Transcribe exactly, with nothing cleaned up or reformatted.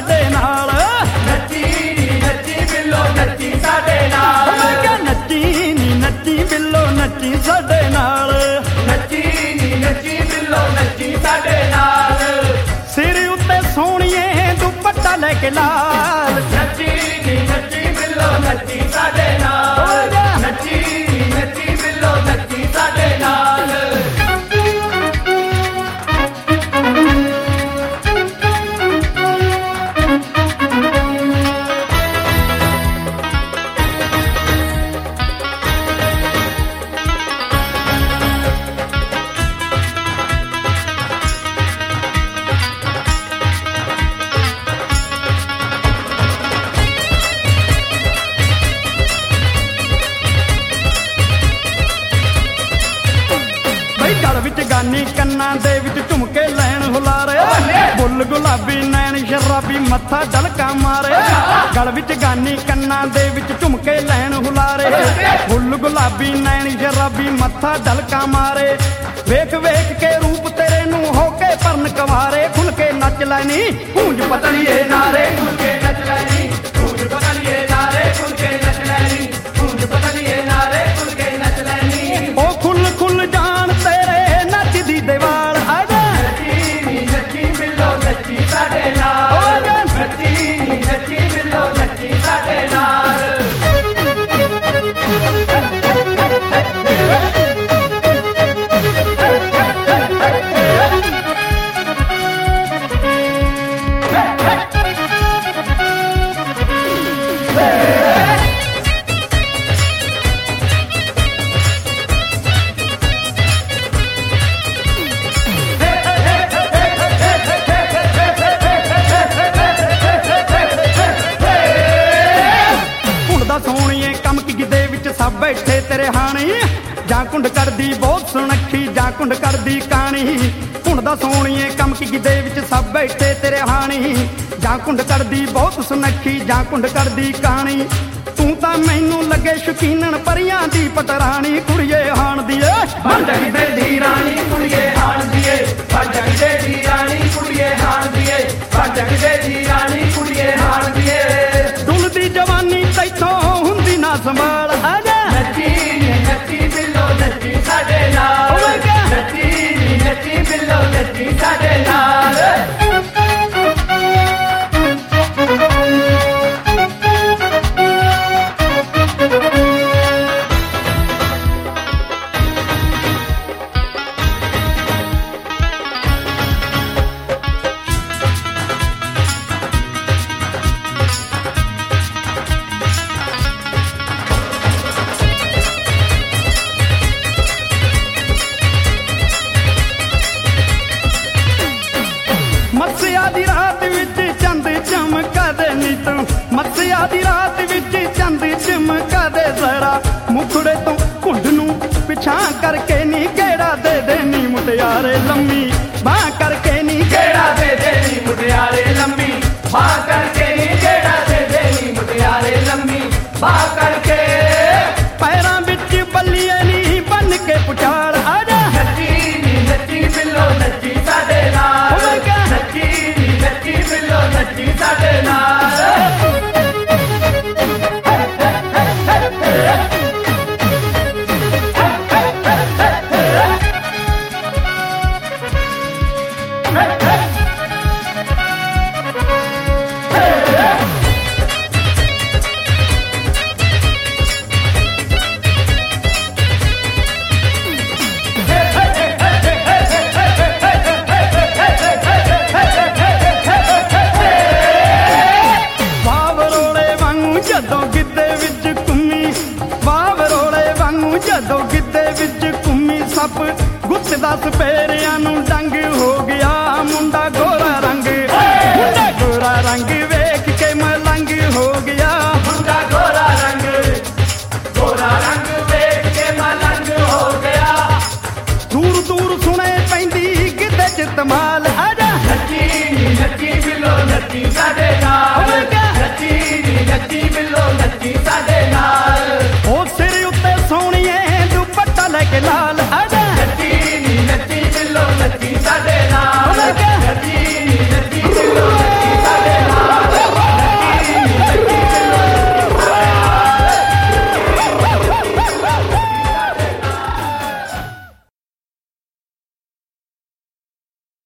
ਸਾਡੇ ਨਾਲ। ਨੱਚੀ ਨੀ ਨੱਚੀ ਬਿੱਲੋ ਨੱਚੀ ਸਾਡੇ ਨਾਲ। ਮੈਂ ਕਿਹਾ ਨੱਚੀ ਨੀ ਨੱਚੀ ਬਿੱਲੋ ਨੱਚੀ ਸਾਡੇ ਨਾਲ। ਨੱਚੀ ਨੀ ਨੱਚੀ ਬਿੱਲੋ ਨੱਚੀ ਸਾਡੇ ਨਾਲ। ਸਿਰ ਉੱਤੇ ਸੋਹਣੀਏ ਦੁਪੱਟਾ ਲੈ ਕੇ ਲਾਲ। ਨੱਚੀ ਨੀ ਨੱਚੀ ਬਿੱਲੋ ਨੱਚੀ ਸਾਡੇ ਨਾਲ। ਨੱਚੀ ਨੀ ਨੱਚੀ ਬਿੱਲੋ ਨੱਚੀ ਸਾਡੇ ਨਾਲ। ਗਲ ਵਿੱਚ ਗਾਨੀ ਕੰਨਾਂ ਦੇ ਵਿੱਚ ਝੁਮਕੇ ਲੈਣ ਹੁਲਾਰੇ। ਬੁੱਲ ਗੁਲਾਬੀ ਨੈਣ ਸ਼ਰਾਬੀ ਮੱਥਾ ਢਲਕਾ ਮਾਰੇ। ਗਲ ਵਿੱਚ ਗਾਨੀ ਕੰਨਾਂ ਦੇ ਵਿੱਚ ਝੁਮਕੇ ਲੈਣ ਹੁਲਾਰੇ। ਬੁੱਲ ਗੁਲਾਬੀ ਨੈਣ ਸ਼ਰਾਬੀ ਮੱਥਾ ਢਲਕਾ ਮਾਰੇ। ਵੇਖ ਵੇਖ ਕੇ ਰੂਪ ਤੇਰੇ ਨੂੰ ਹੋ ਕੇ ਪਰਨ ਕਵਾਰੇ। ਖੁੱਲ ਕੇ ਨੱਚ ਲੈਨੀ ਗੂੰਜ ਪਤਲੀਏ ਨਾਰੇ। ਖੁੱਲ ਕੇ ਨੱਚ ਲੈਨੀ ਗੂੰਜ ਪਤਲੀਏ ਨਾਰੇ। ਖੁੱਲ ਕੇ ਨੱਚ ਲੈਨੀ ਗੂੰਜ ਪਤਲੀਏ ਨਾਰੇ। ਖੁੱਲ ਕੇ ਨੱਚ ਲੈਨੀ ਉਹ ਖੁੱਲ ਖੁੱਲ ਜਾਣ ਤੇਰੇ ਨੱਚਦੀ ਦੀਵਾਰ। ਆ ਜਾ ਨੱਚੀ ਨੀ ਨੱਚੀ ਬਿੱਲੋ ਨੱਚੀ ਸਾਡੇ ਨਾਲ। ਨੱਚੀ ਨੀ ਨੱਚੀ ਬਿੱਲੋ ਨੱਚੀ ਸਾਡੇ ਨਾਲ। ਸੋਹਣੀਏ ਕੰਮ ਕੀ ਦੇ ਵਿੱਚ ਸਭ ਬੈਠੇ ਤੇਰੇ ਹਾਣੀ। ਜਾਂ ਕੁੰਡ ਕਰਦੀ ਬਹੁਤ ਸੁਨੱਖੀ ਜਾਂ ਕੁੰਡ ਕਰਦੀ ਕਾਣੀ। ਕੁੰਡਦਾ ਸੋਹਣੀਏ ਕੰਮ ਕੀ ਦੇ ਵਿੱਚ ਸਭ ਬੈਠੇ ਤੇਰੇ ਹਾਣੀ। ਜਾਂ ਕੁੰਡ ਕਰਦੀ ਬਹੁਤ ਸੁਨੱਖੀ ਜਾਂ ਕੁੰਡ ਕਰਦੀ ਕਾਣੀ। ਤੂੰ ਤਾਂ ਮੈਨੂੰ ਲੱਗੇ ਸ਼ਕੀਨਣ ਪਰੀਆਂ ਦੀ ਪਤਰਾਣੀ। ਕੁੜੀਏ ਹਾਣ ਦੀਏ ਬਣ ਜਾਂਦੇ ਦੀ ਰਾਣੀ। ਕੁੜੀਏ ਹਾਣ ਦੀਏ ਬਣ ਜਾਂਦੇ ਦੀ ਰਾਣੀ। ਕੁੜੀਏ ਹਾਣ ਦੀਏ ਬਣ ਜਾਂਦੇ ਦੀ ਰਾਣੀ। ਕੁੜੀਏ ਹਾਣ ਦੀਏ ਡੁੱਲਦੀ ਜਵਾਨੀ ਤੈਥੋਂ ਹੁੰਦੀ ਨਾ ਸੰਭਾਲ। ਆ ਜਾ ਨੱਚੀ ਨੀ ਨੱਚੀ ਬਿੱਲੋ ਨੱਚੀ ਸਾਡੇ ਨਾਲ। ਨੱਚੀ ਨੀ ਨੱਚੀ ਬਿੱਲੋ ਨੱਚੀ ਸਾਡੇ ਨਾਲ। ਮੱਸਿਆ ਦੀ ਰਾਤ ਵਿੱਚ ਚੰਦ ਚਮਕਦੇ ਨੀ ਤੂੰ। ਮੱਸਿਆ ਦੀ ਰਾਤ ਵਿੱਚ ਚੰਦ ਚਮਕਦੇ ਜ਼ਰਾ। ਮੁਖੜੇ ਤੋਂ ਘੁੰਡ ਨੂੰ ਪਿਛਾਂ ਕਰਕੇ ਨੀ ਗੇੜਾ ਦੇ ਦੇ ਨੀ ਮੁਟਿਆਰੇ ਲੰਮੀ ਬਾਹ ਕਰਕੇ ਨੀ ਗੇੜਾ ਦੇ ਦੇ ਨੀ ਮੁਟਿਆਰੇ ਲੰਮੀ ਬਾਹ ਕਰਕੇ ਨੀ। ਗੇੜਾ ਦੇ ਦੇ ਨੀ ਮੁਟਿਆਰੇ ਲੰਮੀ ਬਾਹ ਕਰਕੇ। ਪੈਰਾਂ ਵਿੱਚ ਬੱਲੀਏ ਨੀ ਬੰਨ ਕੇ ਪੁਚਾਲ। ਆ ਜਾ ਨੱਚੀ ਨੀ ਨੱਚੀ ਬਿੱਲੋ ਨੱਚੀ ਸਾਡੇ ਨਾਲ। ਨੱਚੀ ਨੀ ਨੱਚੀ ਬਿੱਲੋ ਨੱਚੀ ਸਾਡੇ ਨਾਲ। ਗੁੱਤ ਦਸ ਪੇਰਿਆਂ ਨੂੰ ਡੰਗ ਹੋ ਗਿਆ। ਮੁੰਡਾ ਗੋਰਾ ਰੰਗ ਮੁੰਡਾ ਗੋਰਾ ਰੰਗ ਵੇਖ ਕੇ ਮਲੰਗ ਹੋ ਗਿਆ। ਮੁੰਡਾ ਗੋਰਾ ਰੰਗ ਗੋਰਾ ਰੰਗ ਵੇਖ ਕੇ ਮਲੰਗ ਹੋ ਗਿਆ। ਦੂਰ ਦੂਰ ਸੁਣੇ ਪੈਂਦੀ ਗਿੱਧੇ ਚ ਧਮਾਲ। ਆ ਜਾ ਨੱਚੀ ਨੀ ਨੱਚੀ ਬਿੱਲੋ ਨੱਚੀ ਸਾਡੇ ਨਾਲ।